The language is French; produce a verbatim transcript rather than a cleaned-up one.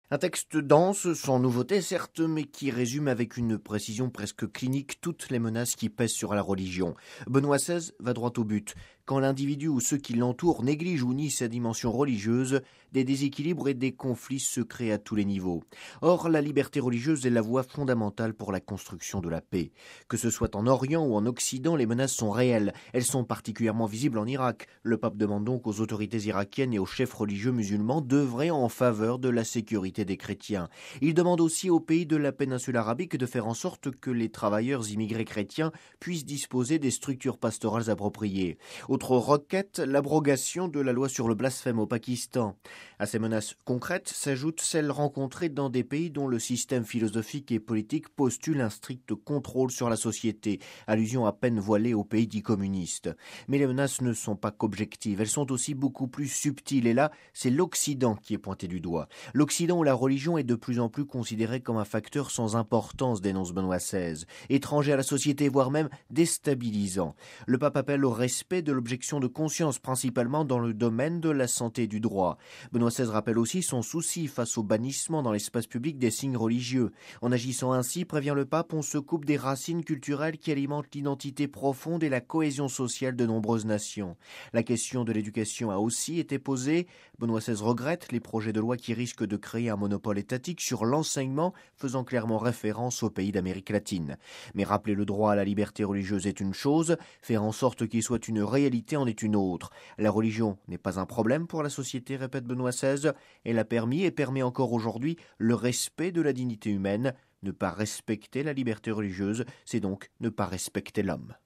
Un texte dense, sans nouveauté certes, mais qui résume avec une précision presque clinique toutes les menaces qui pèsent sur la religion. Benoît seize va droit au but. Quand l'individu ou ceux qui l'entourent négligent ou nient sa dimension religieuse, des déséquilibres et des conflits se créent à tous les niveaux. Or, la liberté religieuse est la voie fondamentale pour la construction de la paix. Que ce soit en Orient ou en Occident, les menaces sont réelles. Elles sont particulièrement visibles en Irak. Le pape demande donc aux autorités irakiennes et aux chefs religieux musulmans d'œuvrer en faveur de la sécurité des chrétiens. Il demande aussi aux pays de la péninsule arabique de faire en sorte que les travailleurs immigrés chrétiens puissent disposer des structures pastorales appropriées. Autre requête, l'abrogation de la loi sur le blasphème au Pakistan. À ces menaces concrètes s'ajoutent celles rencontrées dans des pays dont le système philosophique et politique postule un strict contrôle sur la société, allusion à peine voilée aux pays dits communistes. Mais les menaces ne sont pas qu'objectives, elles sont aussi beaucoup plus subtiles, et là, c'est l'Occident qui est pointé du doigt. L'Occident où la religion est de plus en plus considérée comme un facteur sans importance, dénonce Benoît seize, étranger à la société, voire même déstabilisant. Le pape appelle au respect de l'objection de conscience, principalement dans le domaine de la santé et du droit. Benoît seize rappelle aussi son souci face au bannissement dans l'espace public des signes religieux. En agissant ainsi, prévient le pape, on se coupe des racines culturelles qui alimentent l'identité profonde et la cohésion sociale de nombreuses nations. La question de l'éducation a aussi été posée. Benoît seize regrette les projets de loi qui risquent de créer un monopole étatique sur l'enseignement, faisant clairement référence aux pays d'Amérique latine. Mais rappeler le droit à la liberté religieuse est une chose, faire en sorte qu'il soit une réalité en est une autre. La religion n'est pas un problème pour la société, répète Benoît seize. Elle a permis et permet encore aujourd'hui le respect de la dignité humaine. Ne pas respecter la liberté religieuse, c'est donc ne pas respecter l'homme.